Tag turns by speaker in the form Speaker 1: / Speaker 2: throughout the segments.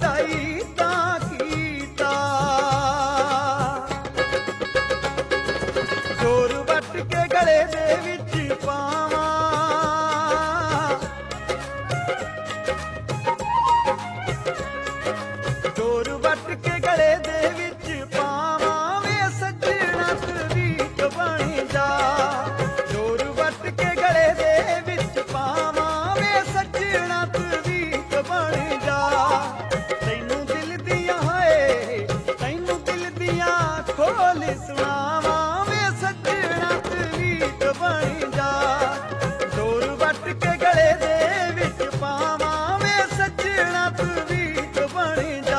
Speaker 1: ਵਧਾਈ ਤਾਂ ਕੀਤਾ। ਡੋਰ ਵੱਟ ਕੇ ਗਲੇ ਦੇ ਵਿੱਚ ਪਾਵਾਂ, ਡੋਰ ਵੱਟ ਕੇ ਗਲੇ ਦੇ ਵਿੱਚ ਪਾਵਾਂ ਵੇ ਸੱਜਣਾ ਤਵੀਤ ਬਣ ਜਾ। ਡੋਰ ਵੱਟ ਕੇ ਗਲੇ ਦੇ ਵਿੱਚ ਪਾਵਾਂ ਵੇ ਸੱਜਣਾ ਤਵੀਤ ਬਣ ਜਾ। ਤੈਨੂੰ ਦਿਲ ਦੀਆਂ ਹਾਏ ਤੈਨੂੰ ਦਿਲ ਦੀਆਂ ਖੋਲ ਸੁਣਾਵਾਂ ਵੇ ਸੱਜਣਾ ਤਵੀਤ ਬਣ ਜਾ। ਡੋਰ ਵੱਟ ਕੇ ਗਲੇ ਦੇ ਵਿੱਚ ਪਾਵਾਂ ਵੇ ਸੱਜਣਾ ਤਵੀਤ ਬਣ ਜਾ।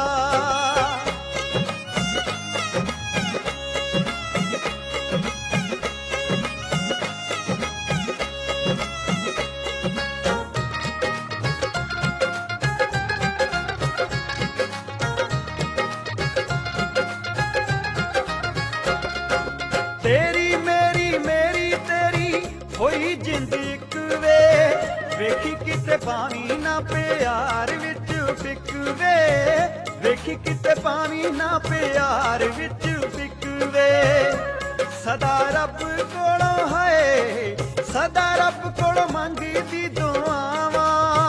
Speaker 1: ਤੇਰੀ ਮੇਰੀ ਮੇਰੀ ਤੇਰੀ ਹੋਈ ਜਿੰਦ ਇੱਕ ਵੇ, ਵੇਖੀ ਕਿਤੇ ਪਾਣੀ ਨਾ ਪਿਆਰ ਵਿੱਚ ਫਿੱਕਵੇ। ਵੇਖੀ ਕਿਤੇ ਪਾਣੀ ਨਾ ਪਿਆਰ ਵਿੱਚ ਫਿੱਕਵੇ। ਸਦਾ ਰੱਬ ਕੋਲੋਂ ਹਾਏ ਸਦਾ ਰੱਬ ਕੋਲੋਂ ਮੰਗਦੀ ਦੁਆਵਾਂ।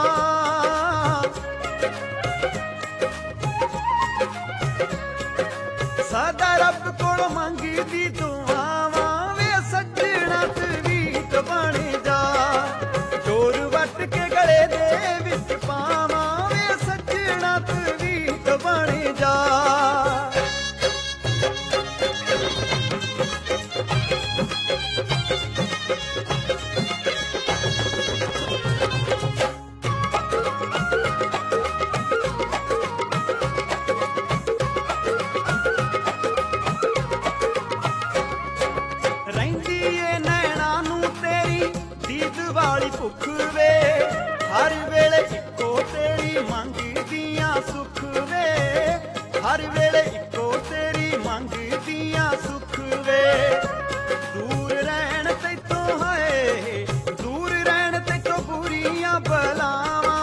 Speaker 1: ਸਦਾ ਰੱਬ ਕੋਲੋਂ ਮੰਗਦੀ ਦੁਆਵਾਂ ਵੇ ਸੱਜਣਾ ਤਵੀਤ ਬਣ ਜਾ। ਡੋਰ ਵੱਟ ਕੇ ਗਲੇ ਦੇ ਵਿੱਚ ਪਾਵਾਂ ਵੇ ਸੱਜਣਾ ਤਵੀਤ ਬਣ ਜਾ। ਰਹਿੰਦੀ ਏ ਨੈਣਾ ਨੂੰ ਤੇਰੀ ਦੀਦ ਵਾਲੀ ਭੁੱਖ ਵੇ, ਹਰ ਵੇਲੇ ਇੱਕੋ ਤੇਰੀ ਮੰਗਦੀਆਂ ਸੁੱਖ ਵੇ। ਹਰ ਵੇਲੇ ਇੱਕੋ ਤੇਰੀ ਮੰਗਦੀਆਂ ਸੁੱਖ ਵੇ। ਦੂਰ ਰਹਿਣ ਤੈਥੋਂ ਹਾਏ ਦੂਰ ਰਹਿਣ ਤੈਥੋਂ ਬੁਰੀਆਂ ਬਲਾਵਾਂ।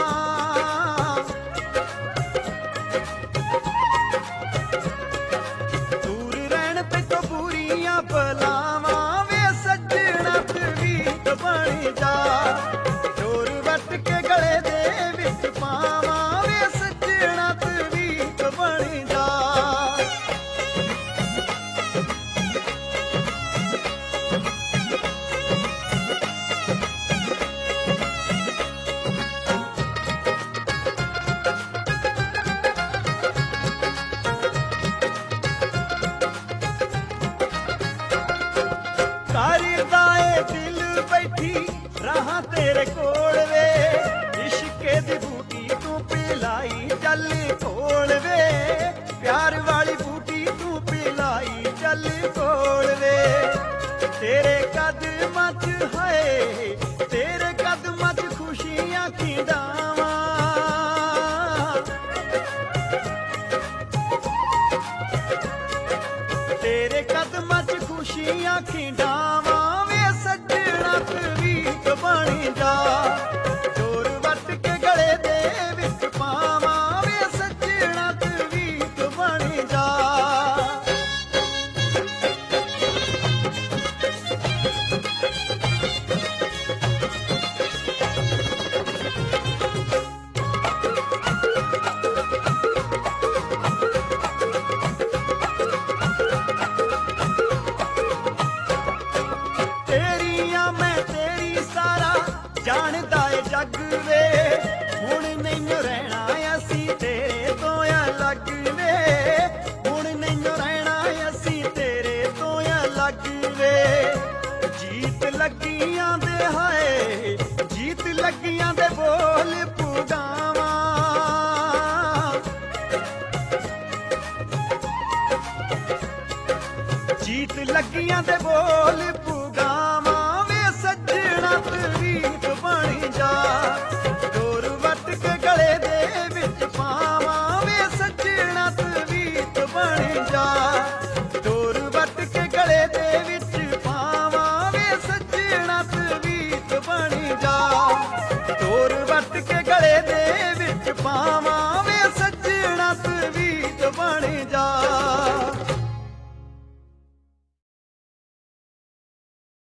Speaker 1: ਦੂਰ ਰਹਿਣ ਤੈਥੋਂ ਬੁਰੀਆਂ ਬਲਾਵਾਂ ਵੇ ਸੱਜਣਾ ਤਵੀਤ ਬਣ ਜਾ। ਡੋਰ ਵੱਟ ਕੇ ਗਲੇ ਦੇ ਵਿੱਚ ਪਾਵਾਂ ਵੇ ਸੱਜਣਾ ਤਵੀਤ ਬਣ ਜਾ। ਕਰਦਾ ਏ ਦਿਲ ਬੈਠੀ ਰਾਹਾਂ ਤੇਰੇ ਕੋਲ ਵੇ, ਇਸ਼ਕੇ ਦੀ ਬੂਟੀ ਤੂੰ ਪਿਲਾਈ ਚੱਲ ਕੋਲ ਵੇ। ਪਿਆਰ ਵਾਲੀ ਬੂਟੀ ਤੂੰ ਪਿਲਾਈ ਚੱਲ ਕੋਲ ਵੇ। ਤੇਰੇ ਕਦਮਾਂ 'ਚ ਹਾਏ ਤੇਰੇ ਕਦਮਾਂ 'ਚ ਖੁਸ਼ੀਆਂ ਖਿੰਡਾਵਾਂ। ਤੇਰੇ ਕਦਮਾਂ 'ਚ ਖੁਸ਼ੀਆਂ ਖਿੰਡਾਵਾਂ ਵੇ ਸੱਜਣਾ ਤਵੀਤ ਬਣ ਜਾ। ਡੋਰ ਵੱਟ ਕੇ ਗਲੇ ਦੇ ਵਿੱਚ ਪਾਵਾਂ ਵੇ ਸੱਜਣਾ ਤਵੀਤ ਬਣ ਜਾ। ਤੇਰੀਆਂ ਮੈਂ ਤੇਰੀ ਸਾਰਾ ਜਾਣਦਾ ਏ ਜੱਗ ਵੇ। ਹੁਣ ਨਹੀਂ ਰਹਿਣਾ ਅਸੀਂ ਤੇਰੇ ਤੋਂ ਅਲੱਗ ਵੇ। ਹੁਣ ਨਹੀਂ ਰਹਿਣਾ ਅਸੀਂ ਤੇਰੇ ਤੋਂ ਅਲੱਗ ਵੇ। ਜੀਤ ਲੱਗੀਆਂ ਦੇ ਹਾਏ ਜੀਤ ਲੱਗੀਆਂ ਦੇ ਬੋਲ ਪੁਗਾਵਾਂ। ਜੀਤ ਲੱਗੀਆਂ ਦੇ ਬੋਲ ਪੁਗਾਵਾਂ ਵੇ ਸੱਜਣਾ ਤਵੀਤ ਬਣ ਜਾ। ਡੋਰ ਵੱਟ ਕੇ ਗਲੇ ਦੇ ਵਿੱਚ ਪਾਵਾਂ ਵੇ ਸੱਜਣਾ ਤਵੀਤ ਬਣ ਜਾ। ਡੋਰ ਵੱਟ ਕੇ ਗਲੇ ਦੇ ਵਿੱਚ ਪਾਵਾਂ ਵੇ ਸੱਜਣਾ ਤਵੀਤ ਬਣ ਜਾ। ਡੋਰ ਵੱਟ ਕੇ ਗਲੇ ਦੇ ਵਿੱਚ ਪਾਵਾਂ